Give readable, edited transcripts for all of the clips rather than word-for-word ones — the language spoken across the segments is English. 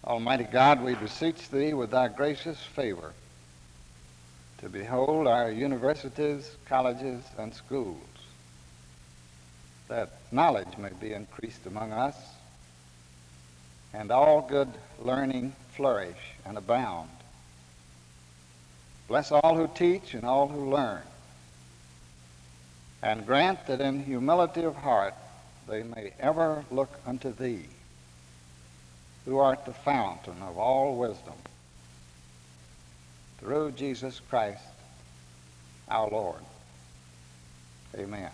Almighty God, we beseech thee with thy gracious favor to behold our universities, colleges, and schools, that knowledge may be increased among us, and all good learning flourish and abound. Bless all who teach and all who learn, and grant that in humility of heart they may ever look unto thee, who art the fountain of all wisdom, through Jesus Christ our Lord. Amen.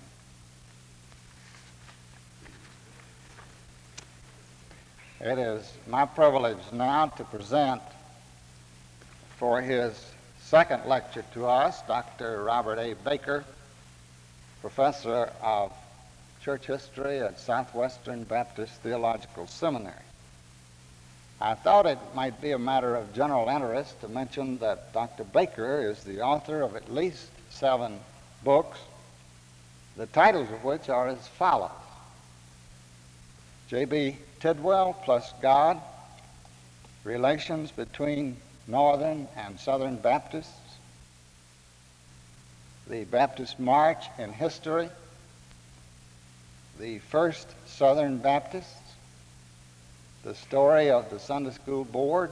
It is my privilege now to present for his second lecture to us Dr. Robert A. Baker, professor of church history at Southwestern Baptist Theological Seminary. I thought it might be a matter of general interest to mention that Dr. Baker is the author of at least 7 books, the titles of which are as follows: J.B. Tidwell plus God, Relations Between Northern and Southern Baptists, The Baptist March in History, The First Southern Baptists, The Story of the Sunday School Board,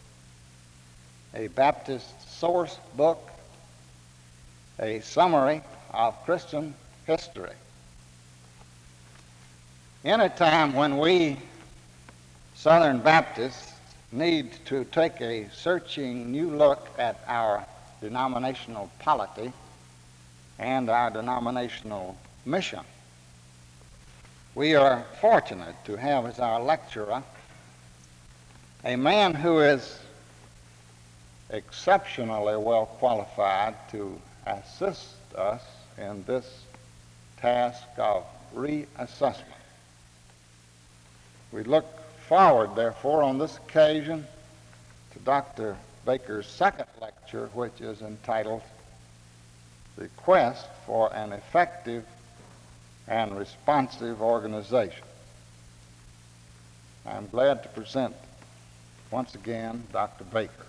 a Baptist Source Book, a Summary of Christian History. In a time when we Southern Baptists need to take a searching new look at our denominational polity and our denominational mission, we are fortunate to have as our lecturer a man who is exceptionally well qualified to assist us in this task of reassessment. We look forward, therefore, on this occasion to Dr. Baker's second lecture, which is entitled The Quest for an Effective and Responsive Organization. I'm glad to present once again Dr. Baker.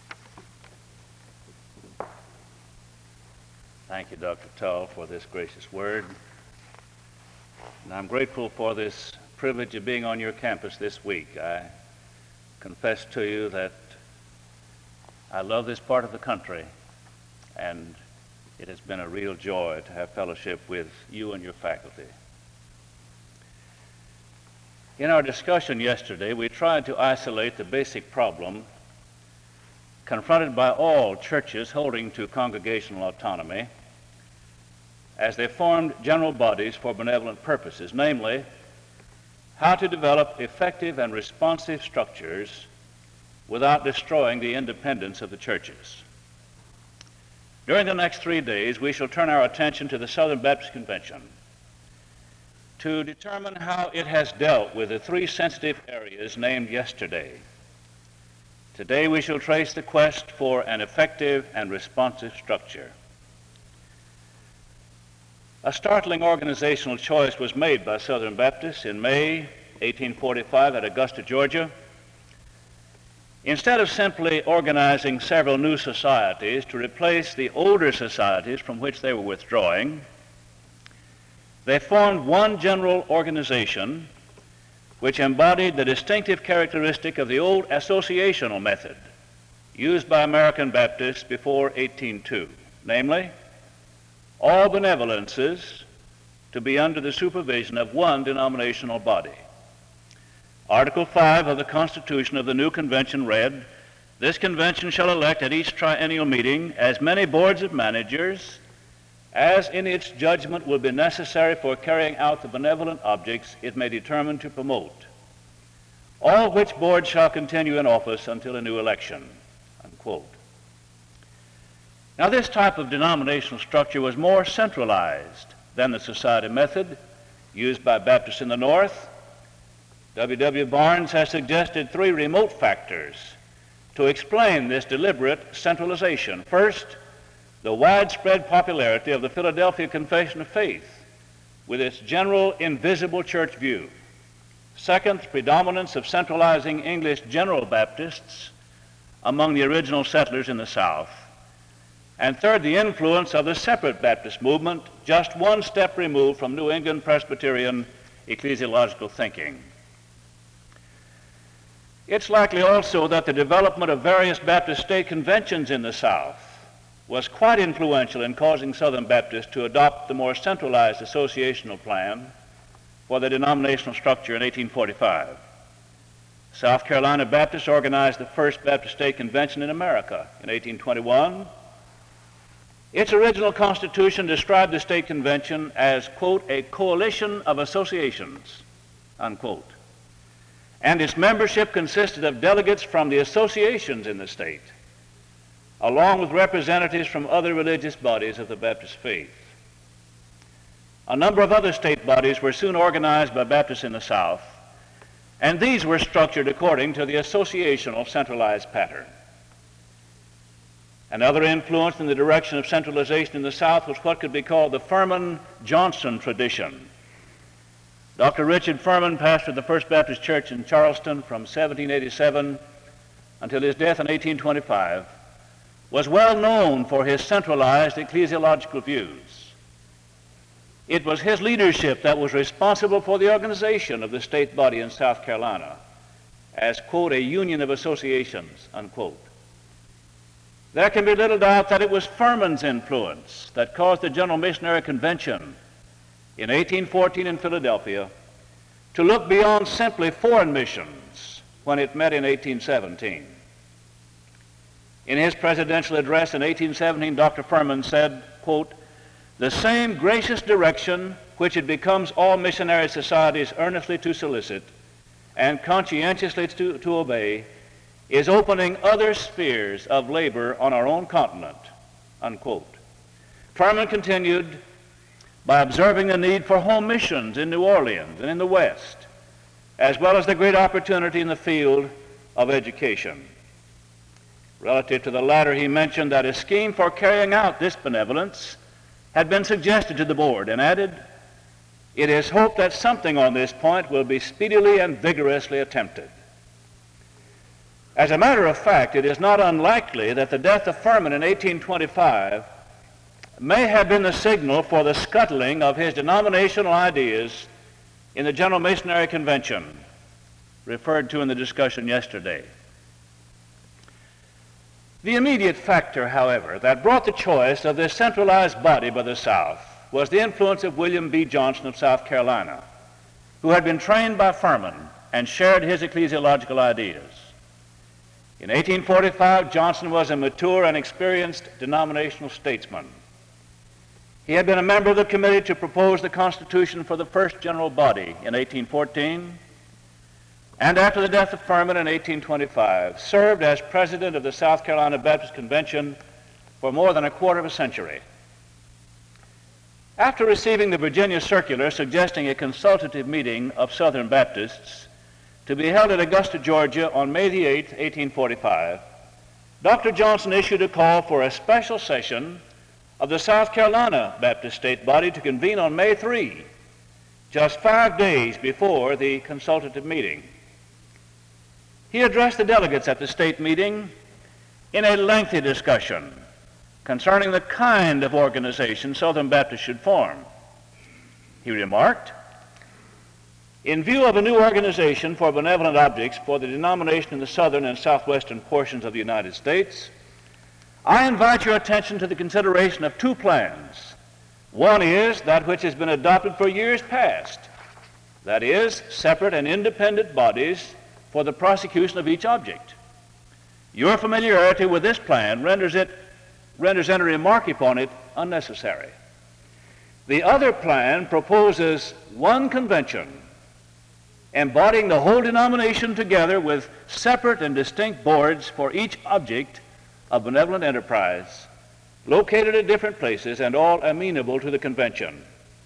Thank you, Dr. Tull, for this gracious word. And I'm grateful for this privilege of being on your campus this week. I confess to you that I love this part of the country, and it has been a real joy to have fellowship with you and your faculty. In our discussion yesterday, we tried to isolate the basic problem confronted by all churches holding to congregational autonomy as they formed general bodies for benevolent purposes, namely, how to develop effective and responsive structures without destroying the independence of the churches. During the next 3 days, we shall turn our attention to the Southern Baptist Convention to determine how it has dealt with the 3 sensitive areas named yesterday. Today, we shall trace the quest for an effective and responsive structure. A startling organizational choice was made by Southern Baptists in May 1845 at Augusta, Georgia. Instead of simply organizing several new societies to replace the older societies from which they were withdrawing, they formed one general organization which embodied the distinctive characteristic of the old associational method used by American Baptists before 1802, namely, all benevolences to be under the supervision of one denominational body. Article 5 of the Constitution of the new convention read, "This convention shall elect at each triennial meeting as many boards of managers as in its judgment will be necessary for carrying out the benevolent objects it may determine to promote, all which boards shall continue in office until a new election," unquote. Now, this type of denominational structure was more centralized than the society method used by Baptists in the North. W. Barnes has suggested 3 remote factors to explain this deliberate centralization. First, the widespread popularity of the Philadelphia Confession of Faith with its general invisible church view. Second, the predominance of centralizing English General Baptists among the original settlers in the South. And third, the influence of the separate Baptist movement, just one step removed from New England Presbyterian ecclesiological thinking. It's likely also that the development of various Baptist state conventions in the South was quite influential in causing Southern Baptists to adopt the more centralized associational plan for the denominational structure in 1845. South Carolina Baptists organized the first Baptist state convention in America in 1821. Its original constitution described the state convention as, quote, a coalition of associations, unquote. And its membership consisted of delegates from the associations in the state, along with representatives from other religious bodies of the Baptist faith. A number of other state bodies were soon organized by Baptists in the South, and these were structured according to the associational centralized pattern. Another influence in the direction of centralization in the South was what could be called the Furman-Johnson tradition. Dr. Richard Furman pastored the First Baptist Church in Charleston from 1787 until his death in 1825, was well known for his centralized ecclesiological views. It was his leadership that was responsible for the organization of the state body in South Carolina as, quote, a union of associations, unquote. There can be little doubt that it was Furman's influence that caused the General Missionary Convention in 1814 in Philadelphia to look beyond simply foreign missions when it met in 1817. In his presidential address in 1817, Dr. Furman said, quote, the same gracious direction which it becomes all missionary societies earnestly to solicit and conscientiously to obey is opening other spheres of labor on our own continent, unquote. Furman continued by observing the need for home missions in New Orleans and in the West, as well as the great opportunity in the field of education. Relative to the latter, he mentioned that a scheme for carrying out this benevolence had been suggested to the board and added, it is hoped that something on this point will be speedily and vigorously attempted. As a matter of fact, it is not unlikely that the death of Furman in 1825 may have been the signal for the scuttling of his denominational ideas in the General Missionary Convention, referred to in the discussion yesterday. The immediate factor, however, that brought the choice of this centralized body by the South was the influence of William B. Johnson of South Carolina, who had been trained by Furman and shared his ecclesiological ideas. In 1845, Johnson was a mature and experienced denominational statesman. He had been a member of the committee to propose the Constitution for the first general body in 1814, and after the death of Furman in 1825, served as president of the South Carolina Baptist Convention for more than a quarter of a century. After receiving the Virginia circular suggesting a consultative meeting of Southern Baptists to be held at Augusta, Georgia on May the 8th, 1845, Dr. Johnson issued a call for a special session of the South Carolina Baptist State Body to convene on May 3, just 5 days before the consultative meeting. He addressed the delegates at the state meeting in a lengthy discussion concerning the kind of organization Southern Baptists should form. He remarked, in view of a new organization for benevolent objects for the denomination in the southern and southwestern portions of the United States, I invite your attention to the consideration of two plans. One is that which has been adopted for years past, that is, separate and independent bodies for the prosecution of each object. Your familiarity with this plan renders any remark upon it unnecessary. The other plan proposes one convention embodying the whole denomination together with separate and distinct boards for each object of benevolent enterprise, located at different places and all amenable to the convention.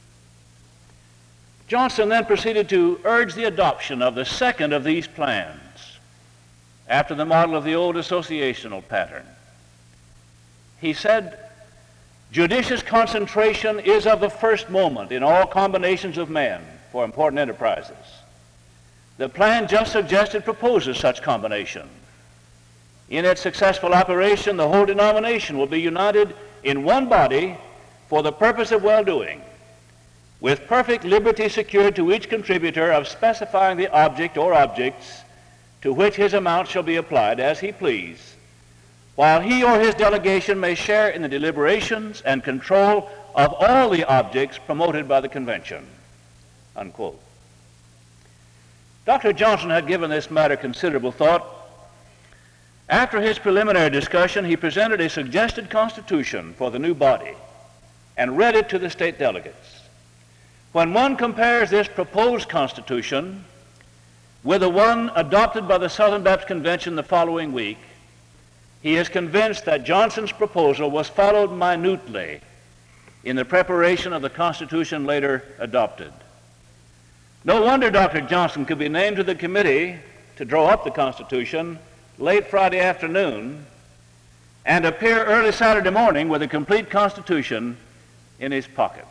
Johnson then proceeded to urge the adoption of the second of these plans, after the model of the old associational pattern. He said, judicious concentration is of the first moment in all combinations of men for important enterprises. The plan just suggested proposes such combination. In its successful operation, the whole denomination will be united in one body for the purpose of well-doing, with perfect liberty secured to each contributor of specifying the object or objects to which his amount shall be applied as he please, while he or his delegation may share in the deliberations and control of all the objects promoted by the convention." Unquote. Dr. Johnson had given this matter considerable thought. After his preliminary discussion, he presented a suggested constitution for the new body and read it to the state delegates. When one compares this proposed constitution with the one adopted by the Southern Baptist Convention the following week, he is convinced that Johnson's proposal was followed minutely in the preparation of the Constitution later adopted. No wonder Dr. Johnson could be named to the committee to draw up the Constitution late Friday afternoon and appear early Saturday morning with a complete Constitution in his pocket.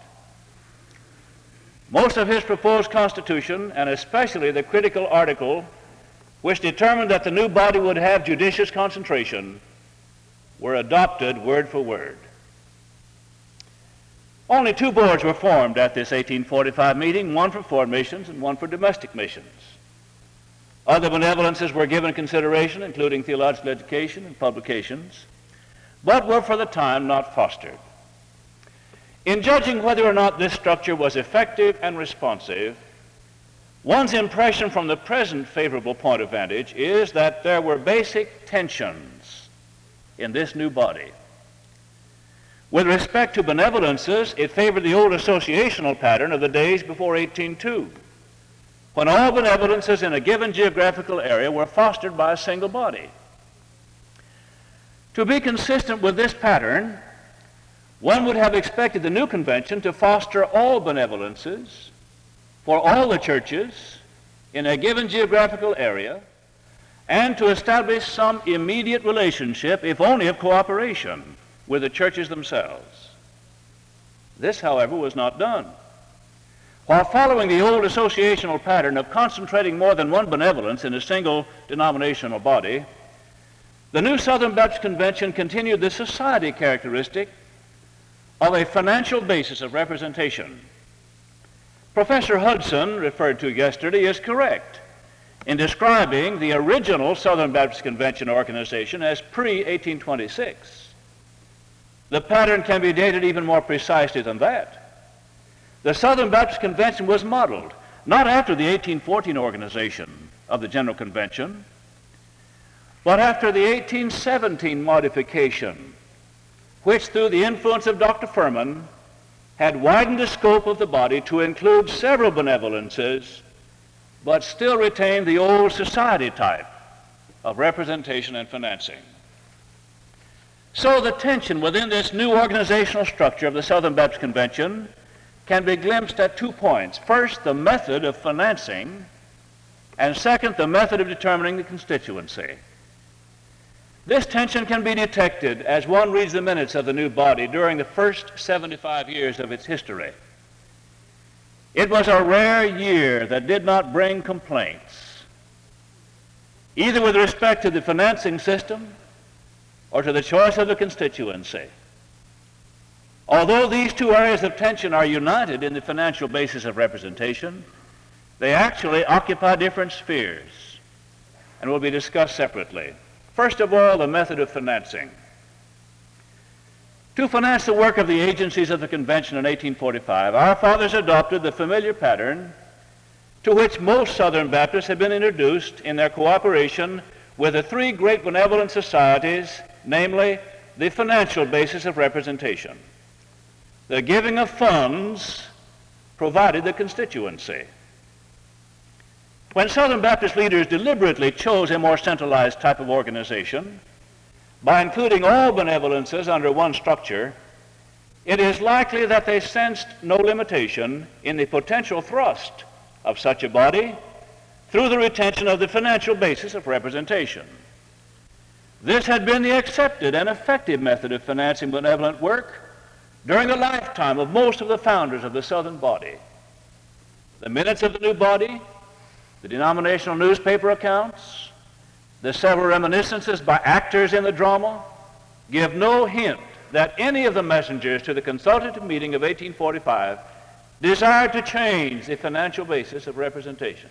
Most of his proposed Constitution, and especially the critical article which determined that the new body would have judicious concentration, were adopted word for word. Only two boards were formed at this 1845 meeting, one for foreign missions and one for domestic missions. Other benevolences were given consideration, including theological education and publications, but were for the time not fostered. In judging whether or not this structure was effective and responsive, one's impression from the present favorable point of vantage is that there were basic tensions in this new body. With respect to benevolences, it favored the old associational pattern of the days before 1802, when all benevolences in a given geographical area were fostered by a single body. To be consistent with this pattern, one would have expected the new convention to foster all benevolences for all the churches in a given geographical area and to establish some immediate relationship, if only of cooperation, with the churches themselves. This, however, was not done. While following the old associational pattern of concentrating more than one benevolence in a single denominational body, the new Southern Baptist Convention continued the society characteristic of a financial basis of representation. Professor Hudson, referred to yesterday, is correct in describing the original Southern Baptist Convention organization as pre-1826. The pattern can be dated even more precisely than that. The Southern Baptist Convention was modeled not after the 1814 organization of the General Convention, but after the 1817 modification, which through the influence of Dr. Furman had widened the scope of the body to include several benevolences, but still retained the old society type of representation and financing. So the tension within this new organizational structure of the Southern Baptist Convention can be glimpsed at 2 points. First, the method of financing, and second, the method of determining the constituency. This tension can be detected as one reads the minutes of the new body during the first 75 years of its history. It was a rare year that did not bring complaints, either with respect to the financing system or to the choice of the constituency. Although these two areas of tension are united in the financial basis of representation, they actually occupy different spheres and will be discussed separately. First of all, the method of financing. To finance the work of the agencies of the convention in 1845, our fathers adopted the familiar pattern to which most Southern Baptists had been introduced in their cooperation with the three great benevolent societies, namely the financial basis of representation. The giving of funds provided the constituency. When Southern Baptist leaders deliberately chose a more centralized type of organization, by including all benevolences under one structure, it is likely that they sensed no limitation in the potential thrust of such a body through the retention of the financial basis of representation. This had been the accepted and effective method of financing benevolent work during the lifetime of most of the founders of the Southern body. The minutes of the new body the denominational newspaper accounts, the several reminiscences by actors in the drama give no hint that any of the messengers to the consultative meeting of 1845 desired to change the financial basis of representation.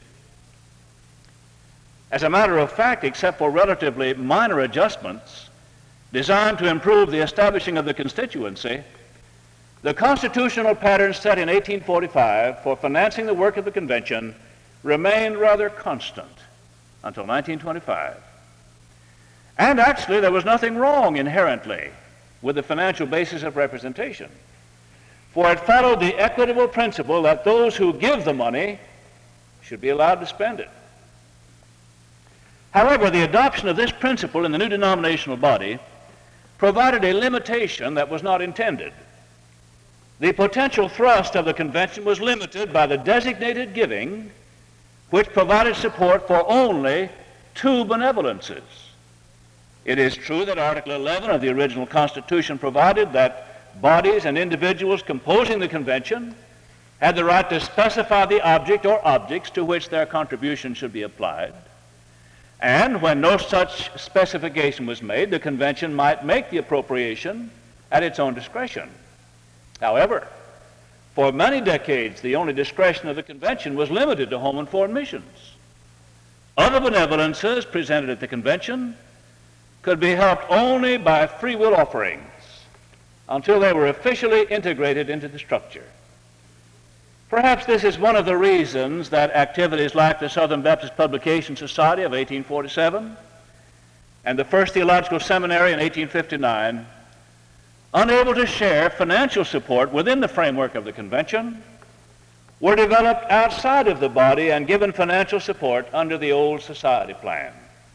As a matter of fact, except for relatively minor adjustments designed to improve the establishing of the constituency, the constitutional pattern set in 1845 for financing the work of the convention remained rather constant until 1925. And actually, there was nothing wrong inherently with the financial basis of representation, for it followed the equitable principle that those who give the money should be allowed to spend it. However, the adoption of this principle in the new denominational body provided a limitation that was not intended. The potential thrust of the convention was limited by the designated giving, which provided support for only two benevolences. It is true that Article 11 of the original Constitution provided that bodies and individuals composing the convention had the right to specify the object or objects to which their contribution should be applied. And when no such specification was made, the convention might make the appropriation at its own discretion. However, for many decades, the only discretion of the convention was limited to home and foreign missions. Other benevolences presented at the convention could be helped only by free will offerings until they were officially integrated into the structure. Perhaps this is one of the reasons that activities like the Southern Baptist Publication Society of 1847 and the First Theological Seminary in 1859, unable to share financial support within the framework of the convention, were developed outside of the body and given financial support under the old society plan.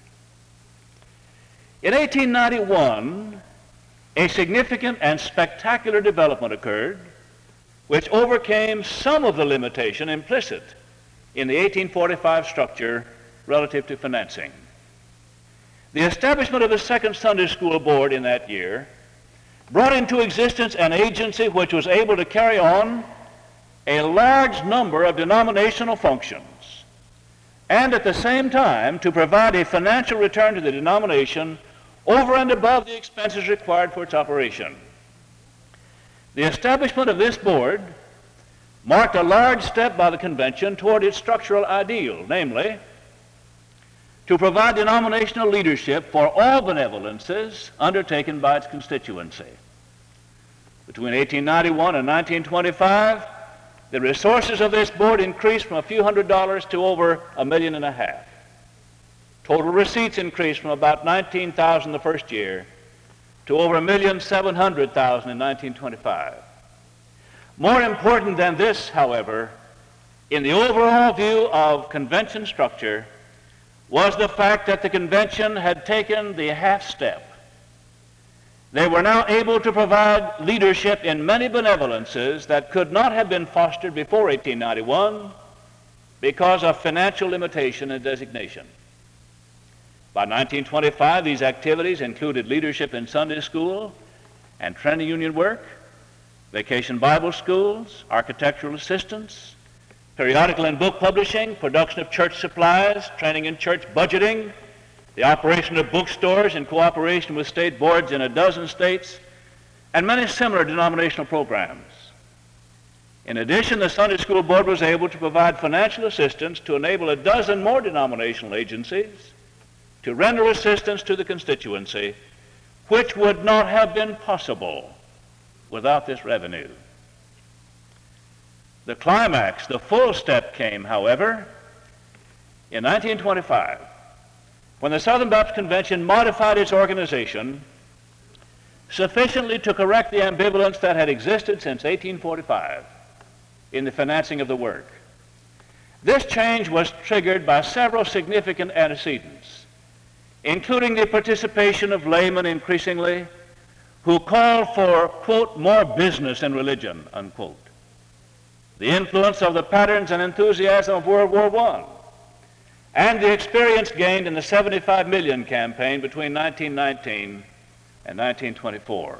In 1891, a significant and spectacular development occurred which overcame some of the limitation implicit in the 1845 structure relative to financing. The establishment of the Second Sunday School Board in that year brought into existence an agency which was able to carry on a large number of denominational functions and at the same time to provide a financial return to the denomination over and above the expenses required for its operation. The establishment of this board marked a large step by the convention toward its structural ideal, namely, to provide denominational leadership for all benevolences undertaken by its constituency. Between 1891 and 1925, the resources of this board increased from a few $100s to over $1.5 million. Total receipts increased from about $19,000 the first year to over $1,700,000 in 1925. More important than this, however, in the overall view of convention structure, was the fact that the convention had taken the half step. They were now able to provide leadership in many benevolences that could not have been fostered before 1891 because of financial limitation and designation. By 1925, these activities included leadership in Sunday school and training union work, vacation Bible schools, architectural assistance, periodical and book publishing, production of church supplies, training in church budgeting, the operation of bookstores in cooperation with state boards in a dozen states, and many similar denominational programs. In addition, the Sunday School Board was able to provide financial assistance to enable a dozen more denominational agencies to render assistance to the constituency, which would not have been possible without this revenue. The climax, the full step came, however, in 1925, when the Southern Baptist Convention modified its organization sufficiently to correct the ambivalence that had existed since 1845 in the financing of the work. This change was triggered by several significant antecedents, including the participation of laymen increasingly who called for, quote, more business in religion, unquote. The influence of the patterns and enthusiasm of World War I, and the experience gained in the 75 million campaign between 1919 and 1924.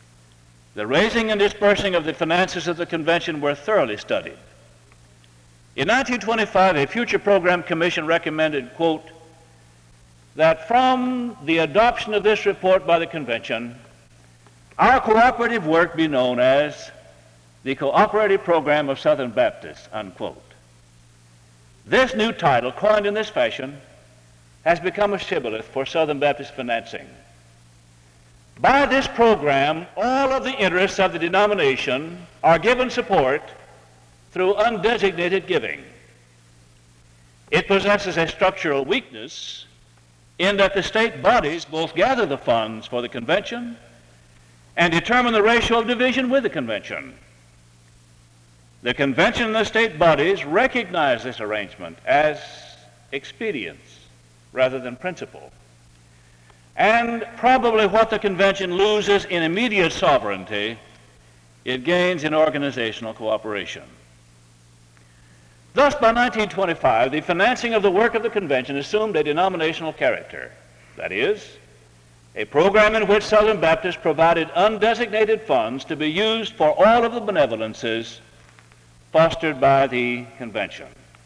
The raising and dispersing of the finances of the convention were thoroughly studied. In 1925, a future program commission recommended, quote, that from the adoption of this report by the convention, our cooperative work be known as the Cooperative Program of Southern Baptists, unquote. This new title, coined in this fashion, has become a shibboleth for Southern Baptist financing. By this program, all of the interests of the denomination are given support through undesignated giving. It possesses a structural weakness in that the state bodies both gather the funds for the convention and determine the ratio of division with the convention. The convention and the state bodies recognize this arrangement as expedience rather than principle. And probably what the convention loses in immediate sovereignty, it gains in organizational cooperation. Thus, by 1925, the financing of the work of the convention assumed a denominational character. That is, a program in which Southern Baptists provided undesignated funds to be used for all of the benevolences fostered by the convention.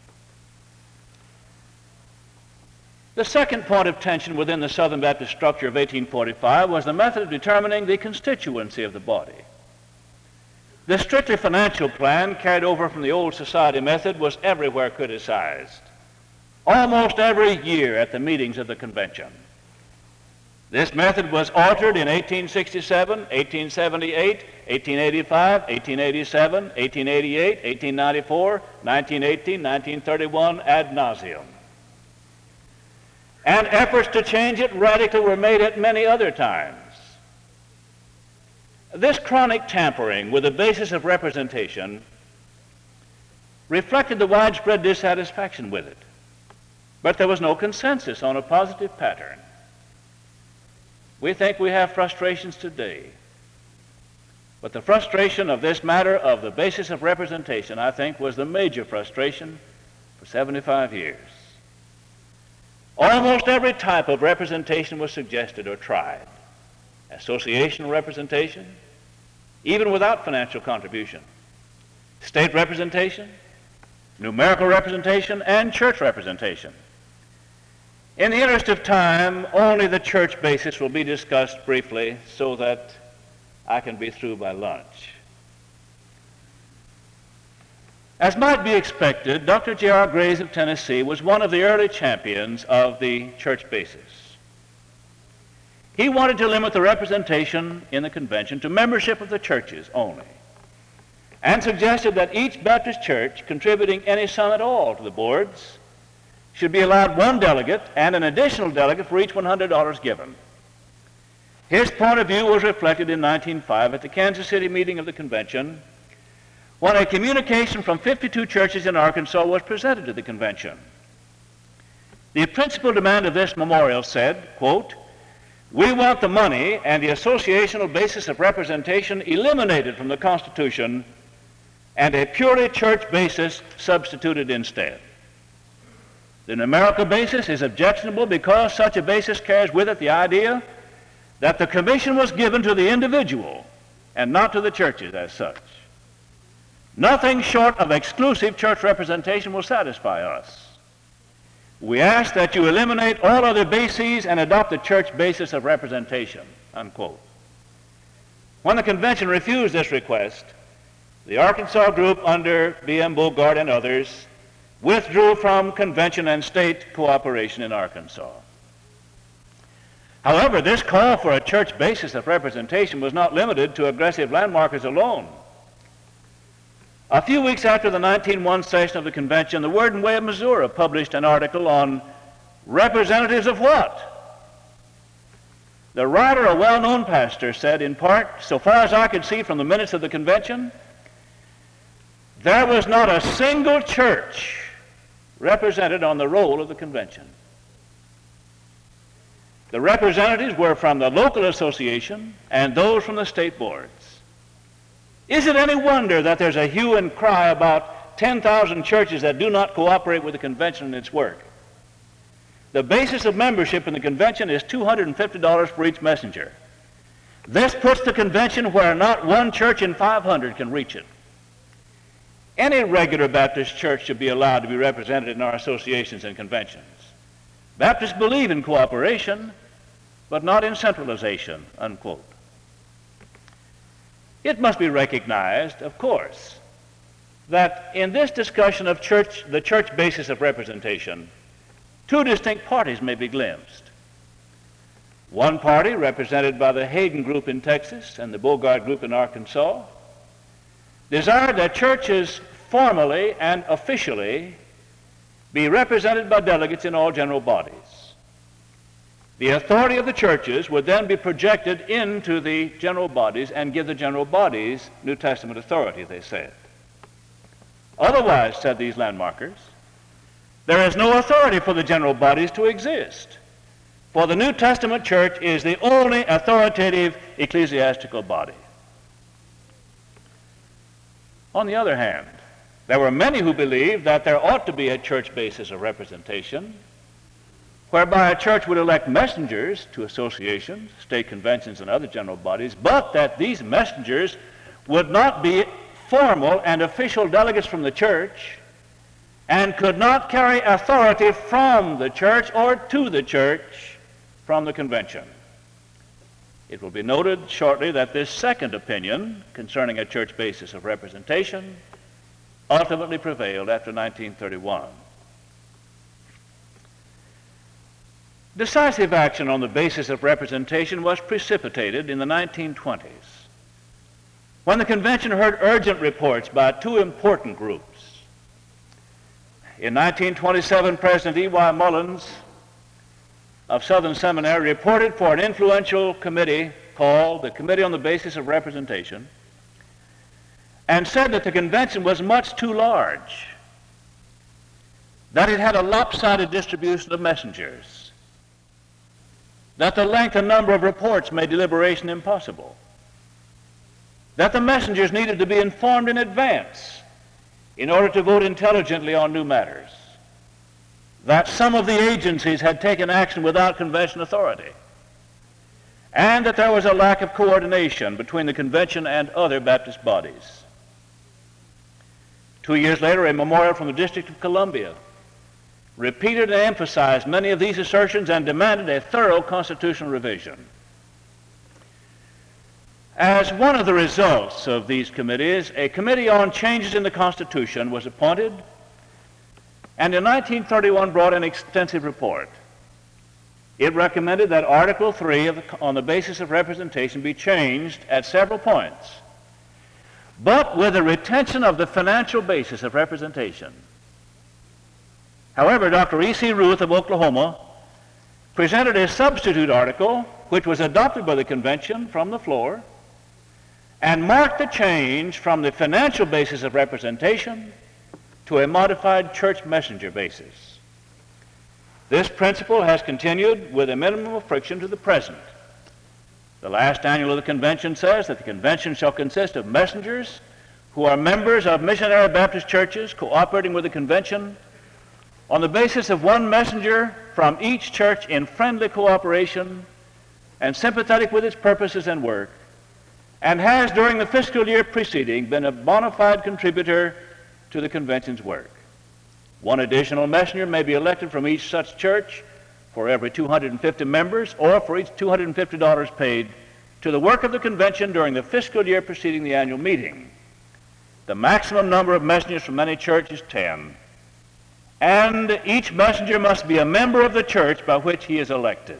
The second point of tension within the Southern Baptist structure of 1845 was the method of determining the constituency of the body. The strictly financial plan carried over from the old society method was everywhere criticized, almost every year at the meetings of the convention. This method was altered in 1867, 1878, 1885, 1887, 1888, 1894, 1918, 1931, ad nauseum. And efforts to change it radically were made at many other times. This chronic tampering with the basis of representation reflected the widespread dissatisfaction with it, but there was no consensus on a positive pattern. We think we have frustrations today, but the frustration of this matter of the basis of representation, I think, was the major frustration for 75 years. Almost every type of representation was suggested or tried. Associational representation, even without financial contribution. State representation, numerical representation, and church representation. In the interest of time, only the church basis will be discussed briefly so that I can be through by lunch. As might be expected, Dr. J.R. Graves of Tennessee was one of the early champions of the church basis. He wanted to limit the representation in the convention to membership of the churches only, and suggested that each Baptist church contributing any sum at all to the boards should be allowed one delegate and an additional delegate for each $100 given. His point of view was reflected in 1905 at the Kansas City meeting of the convention, when a communication from 52 churches in Arkansas was presented to the convention. The principal demand of this memorial said, quote, "We want the money and the associational basis of representation eliminated from the Constitution and a purely church basis substituted instead. The numerical basis is objectionable because such a basis carries with it the idea that the commission was given to the individual and not to the churches as such. Nothing short of exclusive church representation will satisfy us. We ask that you eliminate all other bases and adopt the church basis of representation," unquote. When the convention refused this request, the Arkansas group under B.M. Bogart and others withdrew from convention and state cooperation in Arkansas. However, this call for a church basis of representation was not limited to aggressive landmarkers alone. A few weeks after the 1901 session of the convention, the Word and Way of Missouri published an article on representatives of what? The writer, a well-known pastor, said in part, "So far as I could see from the minutes of the convention, there was not a single church represented on the roll of the convention. The representatives were from the local association and those from the state boards. Is it any wonder that there's a hue and cry about 10,000 churches that do not cooperate with the convention in its work? The basis of membership in the convention is $250 for each messenger. This puts the convention where not one church in 500 can reach it. Any regular Baptist church should be allowed to be represented in our associations and conventions. Baptists believe in cooperation, but not in centralization, unquote. It must be recognized, of course, that in this discussion of the church basis of representation, two distinct parties may be glimpsed. One party, represented by the Hayden Group in Texas and the Bogart Group in Arkansas, desired that churches formally and officially be represented by delegates in all general bodies. The authority of the churches would then be projected into the general bodies and give the general bodies New Testament authority, they said. Otherwise, said these landmarkers, there is no authority for the general bodies to exist, for the New Testament church is the only authoritative ecclesiastical body. On the other hand, there were many who believed that there ought to be a church basis of representation, whereby a church would elect messengers to associations, state conventions, and other general bodies, but that these messengers would not be formal and official delegates from the church and could not carry authority from the church or to the church from the convention. It will be noted shortly that this second opinion concerning a church basis of representation ultimately prevailed after 1931. Decisive action on the basis of representation was precipitated in the 1920s, when the convention heard urgent reports by two important groups. In 1927, President E.Y. Mullins of Southern Seminary reported for an influential committee called the Committee on the Basis of Representation, and said that the convention was much too large, that it had a lopsided distribution of messengers, that the length and number of reports made deliberation impossible, that the messengers needed to be informed in advance in order to vote intelligently on new matters, that some of the agencies had taken action without convention authority, and that there was a lack of coordination between the convention and other Baptist bodies. 2 years later, a memorial from the District of Columbia repeated and emphasized many of these assertions and demanded a thorough constitutional revision. As one of the results of these committees, a committee on changes in the Constitution was appointed, and in 1931 brought an extensive report. It recommended that Article 3 on the basis of representation be changed at several points, but with a retention of the financial basis of representation. However, Dr. E.C. Ruth of Oklahoma presented a substitute article which was adopted by the convention from the floor and marked the change from the financial basis of representation to a modified church messenger basis. This principle has continued with a minimum of friction to the present. The last annual of the convention says that the convention shall consist of messengers who are members of missionary Baptist churches cooperating with the convention on the basis of one messenger from each church in friendly cooperation and sympathetic with its purposes and work, and has during the fiscal year preceding been a bona fide contributor to the convention's work. One additional messenger may be elected from each such church for every 250 members or for each $250 paid to the work of the convention during the fiscal year preceding the annual meeting. The maximum number of messengers from any church is 10, and each messenger must be a member of the church by which he is elected.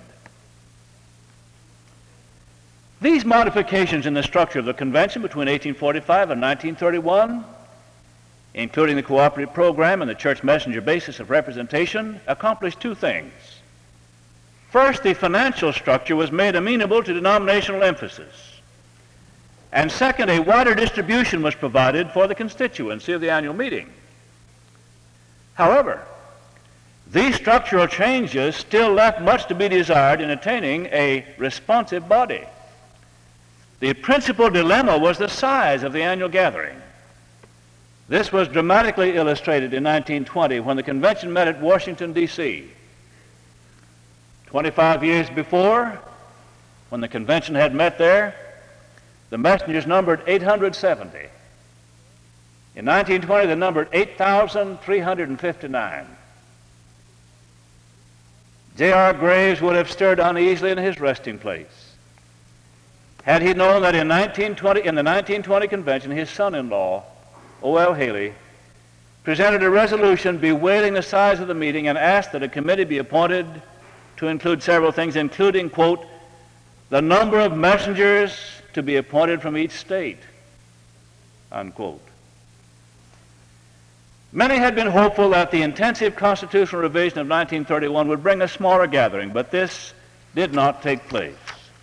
These modifications in the structure of the convention between 1845 and 1931, including the cooperative program and the church messenger basis of representation, accomplished two things. First, the financial structure was made amenable to denominational emphasis. And second, a wider distribution was provided for the constituency of the annual meeting. However, these structural changes still left much to be desired in attaining a responsive body. The principal dilemma was the size of the annual gathering. This was dramatically illustrated in 1920 when the convention met at Washington, D.C. 25 years before, when the convention had met there, the messengers numbered 870. In 1920, they numbered 8,359. J.R. Graves would have stirred uneasily in his resting place had he known that in the 1920 convention, his son-in-law, O.L. Haley, presented a resolution bewailing the size of the meeting and asked that a committee be appointed to include several things, including, quote, the number of messengers to be appointed from each state, unquote. Many had been hopeful that the intensive constitutional revision of 1931 would bring a smaller gathering, but this did not take place.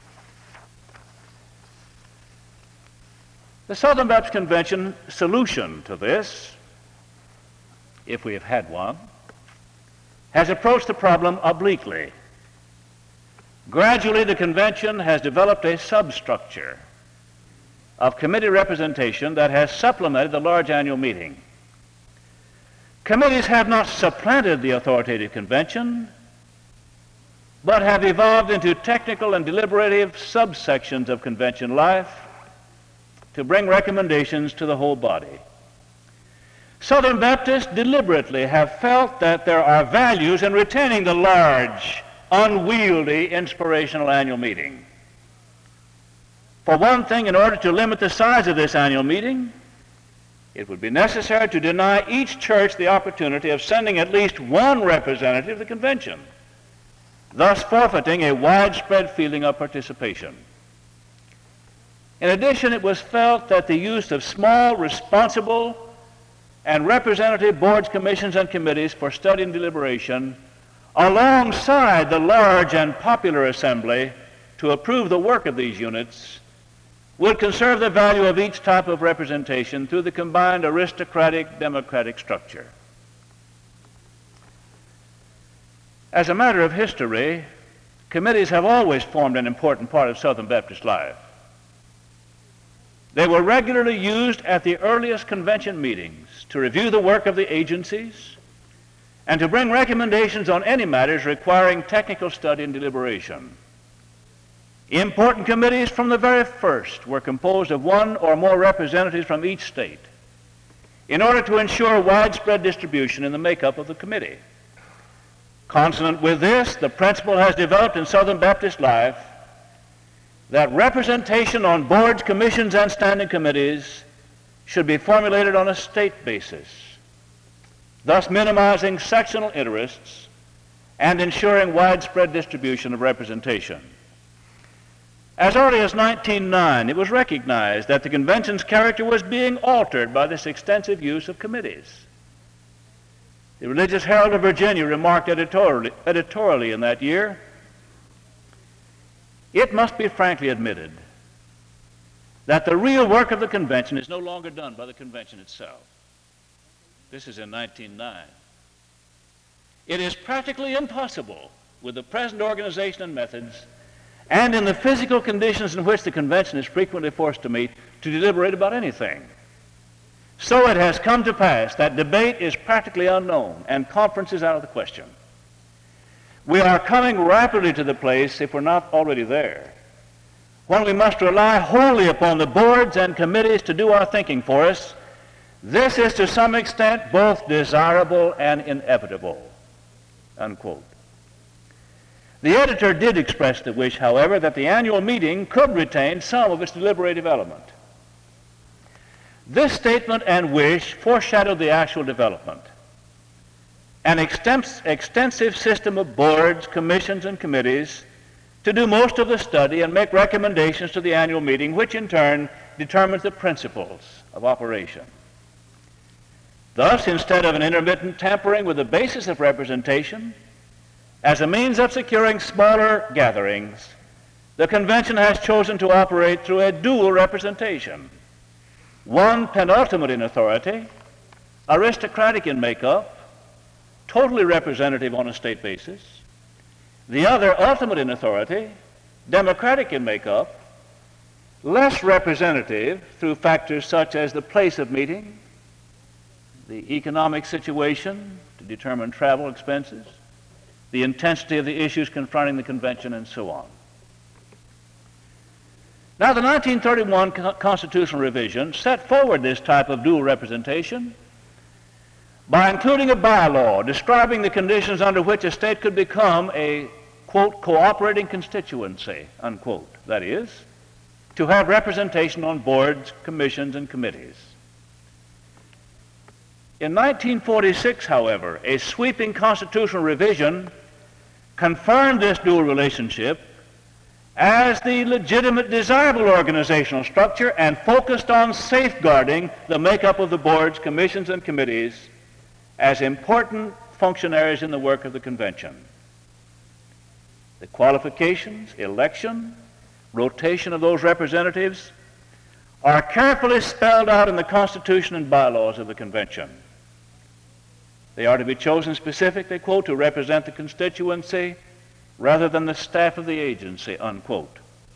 The Southern Baptist Convention solution to this, if we have had one, has approached the problem obliquely. Gradually, the convention has developed a substructure of committee representation that has supplemented the large annual meeting. Committees have not supplanted the authoritative convention, but have evolved into technical and deliberative subsections of convention life to bring recommendations to the whole body. Southern Baptists deliberately have felt that there are values in retaining the large, unwieldy, inspirational annual meeting. For one thing, in order to limit the size of this annual meeting, it would be necessary to deny each church the opportunity of sending at least one representative to the convention, thus forfeiting a widespread feeling of participation. In addition, it was felt that the use of small, responsible, and representative boards, commissions, and committees for study and deliberation, alongside the large and popular assembly to approve the work of these units, would conserve the value of each type of representation through the combined aristocratic-democratic structure. As a matter of history, committees have always formed an important part of Southern Baptist life. They were regularly used at the earliest convention meetings to review the work of the agencies and to bring recommendations on any matters requiring technical study and deliberation. Important committees from the very first were composed of one or more representatives from each state in order to ensure widespread distribution in the makeup of the committee. Consonant with this, the principle has developed in Southern Baptist life that representation on boards, commissions, and standing committees should be formulated on a state basis, thus minimizing sectional interests and ensuring widespread distribution of representation. As early as 1909, it was recognized that the convention's character was being altered by this extensive use of committees. The Religious Herald of Virginia remarked editorially in that year, "It must be frankly admitted that the real work of the convention is no longer done by the convention itself." This is in 1909. "It is practically impossible with the present organization and methods and in the physical conditions in which the convention is frequently forced to meet to deliberate about anything. So it has come to pass that debate is practically unknown and conference is out of the question. We are coming rapidly to the place, if we're not already there, when we must rely wholly upon the boards and committees to do our thinking for us. This is to some extent both desirable and inevitable," unquote. The editor did express the wish, however, that the annual meeting could retain some of its deliberative element. This statement and wish foreshadowed the actual development. An extensive system of boards, commissions, and committees to do most of the study and make recommendations to the annual meeting, which in turn determines the principles of operation. Thus, instead of an intermittent tampering with the basis of representation, as a means of securing smaller gatherings, the convention has chosen to operate through a dual representation. One penultimate in authority, aristocratic in makeup, totally representative on a state basis. The other, ultimate in authority, democratic in makeup, less representative through factors such as the place of meeting, the economic situation to determine travel expenses, the intensity of the issues confronting the convention, and so on. Now, the 1931 constitutional revision set forward this type of dual representation by including a bylaw describing the conditions under which a state could become a, quote, cooperating constituency, unquote. That is, to have representation on boards, commissions, and committees. In 1946, however, a sweeping constitutional revision confirmed this dual relationship as the legitimate, desirable organizational structure and focused on safeguarding the makeup of the boards, commissions, and committees as important functionaries in the work of the convention. The qualifications, election, rotation of those representatives are carefully spelled out in the Constitution and bylaws of the convention. They are to be chosen specifically, quote, to represent the constituency rather than the staff of the agency, unquote.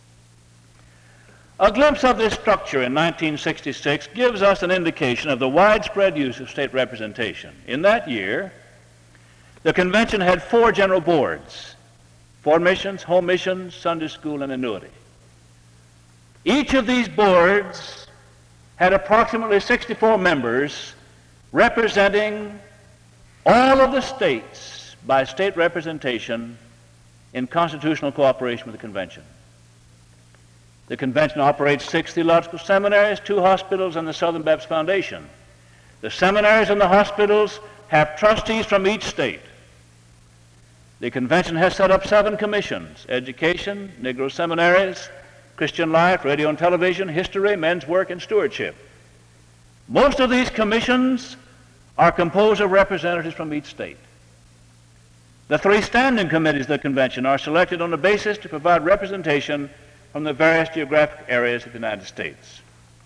A glimpse of this structure in 1966 gives us an indication of the widespread use of state representation. In that year, the convention had 4 general boards: foreign missions, home missions, Sunday school, and annuity. Each of these boards had approximately 64 members representing all of the states by state representation in constitutional cooperation with the convention. The convention operates 6 theological seminaries, 2 hospitals, and the Southern Baptist Foundation. The seminaries and the hospitals have trustees from each state. The convention has set up 7 commissions: education, Negro seminaries, Christian life, radio and television, history, men's work, and stewardship. Most of these commissions are composed of representatives from each state. The 3 standing committees of the convention are selected on the basis to provide representation from the various geographic areas of the United States.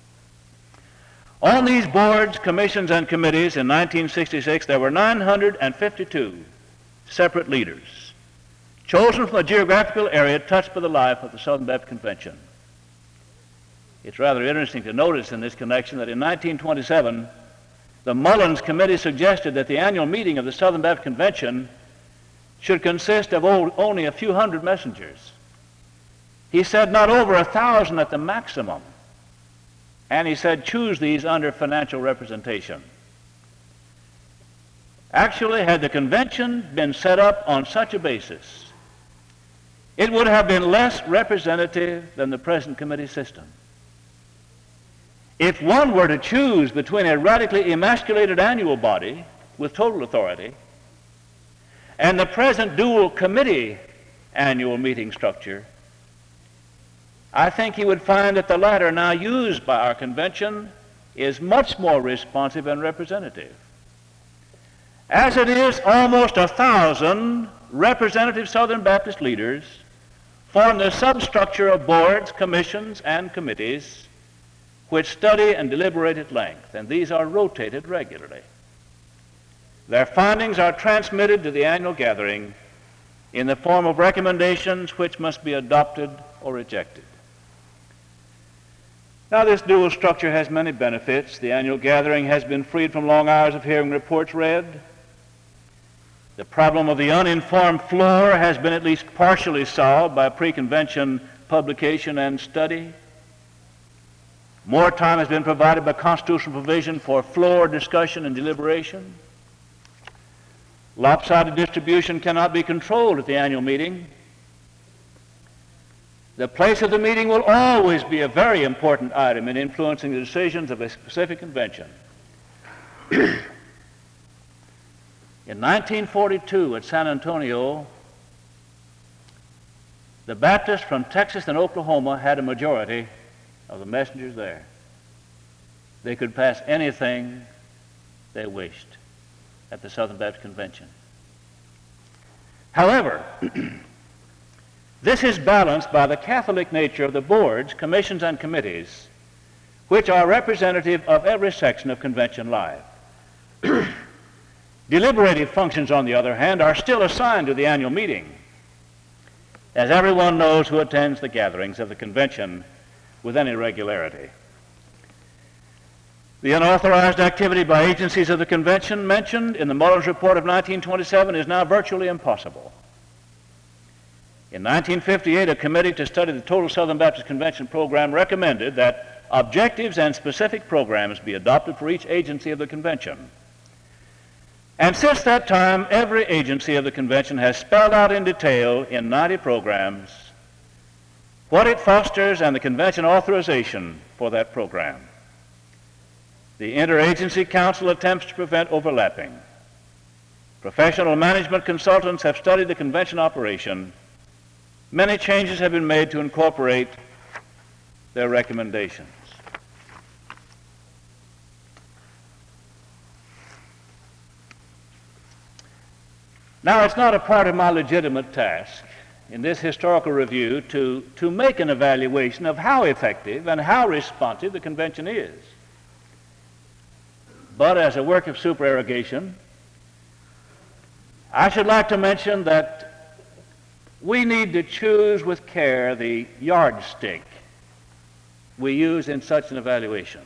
On these boards, commissions, and committees in 1966, there were 952 separate leaders, chosen from a geographical area touched by the life of the Southern Baptist Convention. It's rather interesting to notice in this connection that in 1927, the Mullins Committee suggested that the annual meeting of the Southern Baptist Convention should consist of only a few hundred messengers. He said not over 1,000 at the maximum, and he said choose these under financial representation. Actually, had the convention been set up on such a basis, it would have been less representative than the present committee system. If one were to choose between a radically emasculated annual body with total authority and the present dual committee annual meeting structure, I think he would find that the latter now used by our convention is much more responsive and representative. As it is, almost 1,000 representative Southern Baptist leaders form the substructure of boards, commissions, and committees which study and deliberate at length, and these are rotated regularly. Their findings are transmitted to the annual gathering in the form of recommendations which must be adopted or rejected. Now, this dual structure has many benefits. The annual gathering has been freed from long hours of hearing reports read. The problem of the uninformed floor has been at least partially solved by pre-convention publication and study. More time has been provided by constitutional provision for floor discussion and deliberation. Lopsided distribution cannot be controlled at the annual meeting. The place of the meeting will always be a very important item in influencing the decisions of a specific convention. In 1942 at San Antonio, the Baptists from Texas and Oklahoma had a majority of the messengers there. They could pass anything they wished at the Southern Baptist Convention. However, this is balanced by the Catholic nature of the boards, commissions, and committees, which are representative of every section of convention life. Deliberative functions, on the other hand, are still assigned to the annual meeting, as everyone knows who attends the gatherings of the convention with any regularity. The unauthorized activity by agencies of the convention mentioned in the Mullins Report of 1927 is now virtually impossible. In 1958, a committee to study the total Southern Baptist Convention program recommended that objectives and specific programs be adopted for each agency of the convention. And since that time, every agency of the convention has spelled out in detail in 90 programs what it fosters and the convention authorization for that program. The Interagency Council attempts to prevent overlapping. Professional management consultants have studied the convention operation. Many changes have been made to incorporate their recommendations. Now, it's not a part of my legitimate task in this historical review to make an evaluation of how effective and how responsive the convention is. But as a work of supererogation, I should like to mention that we need to choose with care the yardstick we use in such an evaluation.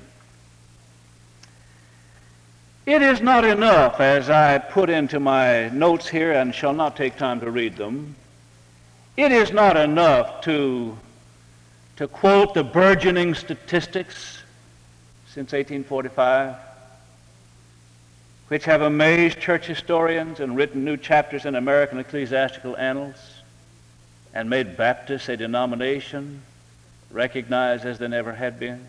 It is not enough, as I put into my notes here and shall not take time to read them, it is not enough to quote the burgeoning statistics since 1845, which have amazed church historians and written new chapters in American ecclesiastical annals and made Baptists a denomination recognized as they never had been.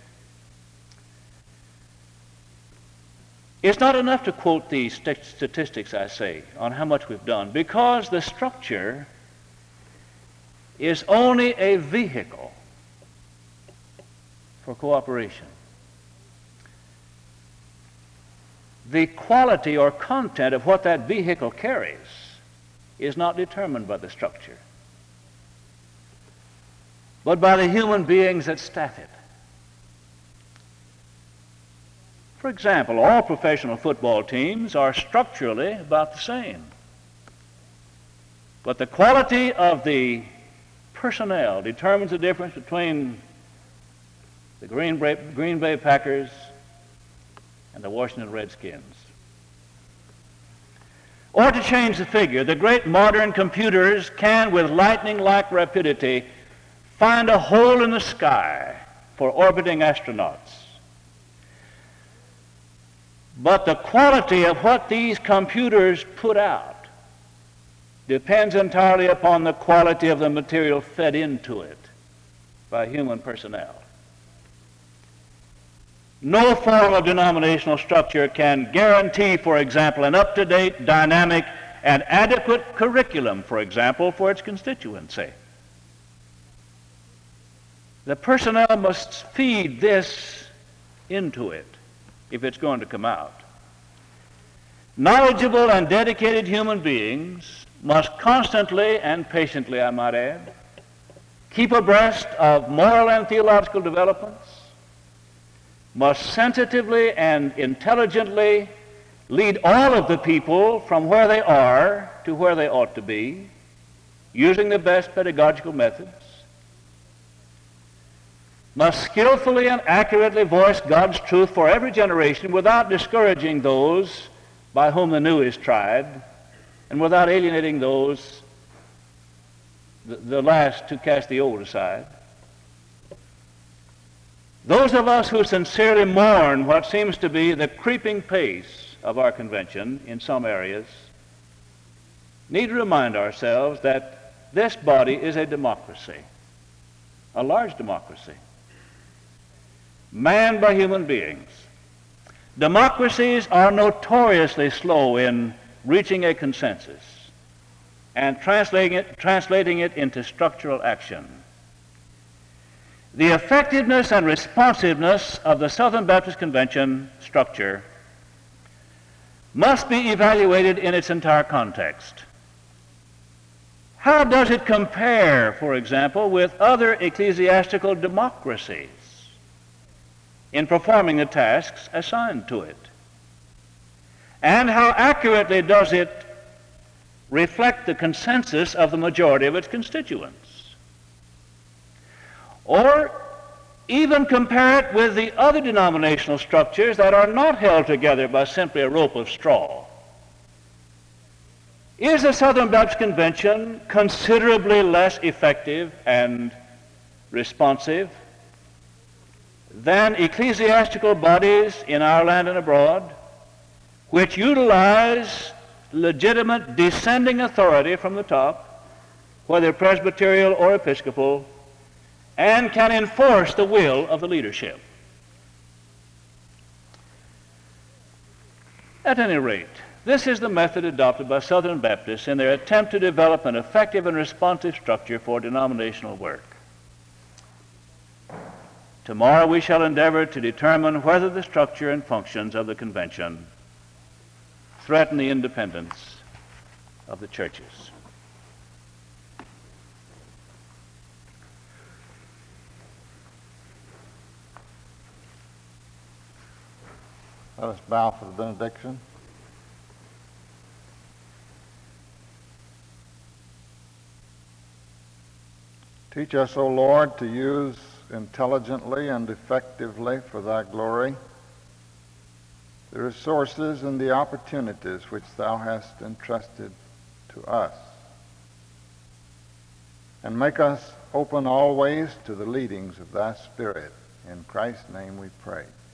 It's not enough to quote these statistics, I say, on how much we've done, because the structure is only a vehicle for cooperation. The quality or content of what that vehicle carries is not determined by the structure, but by the human beings that staff it. For example, all professional football teams are structurally about the same, but the quality of the personnel determines the difference between the Green Bay Packers and the Washington Redskins. Or to change the figure, the great modern computers can, with lightning-like rapidity, find a hole in the sky for orbiting astronauts. But the quality of what these computers put out depends entirely upon the quality of the material fed into it by human personnel. No form of denominational structure can guarantee, for example, an up-to-date, dynamic, and adequate curriculum, for example, for its constituency. The personnel must feed this into it if it's going to come out. Knowledgeable and dedicated human beings must constantly and patiently, I might add, keep abreast of moral and theological developments, must sensitively and intelligently lead all of the people from where they are to where they ought to be, using the best pedagogical methods, must skillfully and accurately voice God's truth for every generation without discouraging those by whom the new is tried and without alienating those, the last to cast the old aside. Those of us who sincerely mourn what seems to be the creeping pace of our convention in some areas need to remind ourselves that this body is a democracy, a large democracy, manned by human beings. Democracies are notoriously slow in reaching a consensus and translating it into structural action. The effectiveness and responsiveness of the Southern Baptist Convention structure must be evaluated in its entire context. How does it compare, for example, with other ecclesiastical democracies in performing the tasks assigned to it? And how accurately does it reflect the consensus of the majority of its constituents? Or even compare it with the other denominational structures that are not held together by simply a rope of straw, Is the Southern Baptist Convention considerably less effective and responsive than ecclesiastical bodies in our land and abroad, which utilize legitimate descending authority from the top, whether presbyterial or episcopal, and can enforce the will of the leadership? At any rate, this is the method adopted by Southern Baptists in their attempt to develop an effective and responsive structure for denominational work. Tomorrow we shall endeavor to determine whether the structure and functions of the convention threaten the independence of the churches. Let us bow for the benediction. Teach us, O Lord, to use intelligently and effectively for thy glory the resources and the opportunities which thou hast entrusted to us. And make us open always to the leadings of thy Spirit. In Christ's name we pray.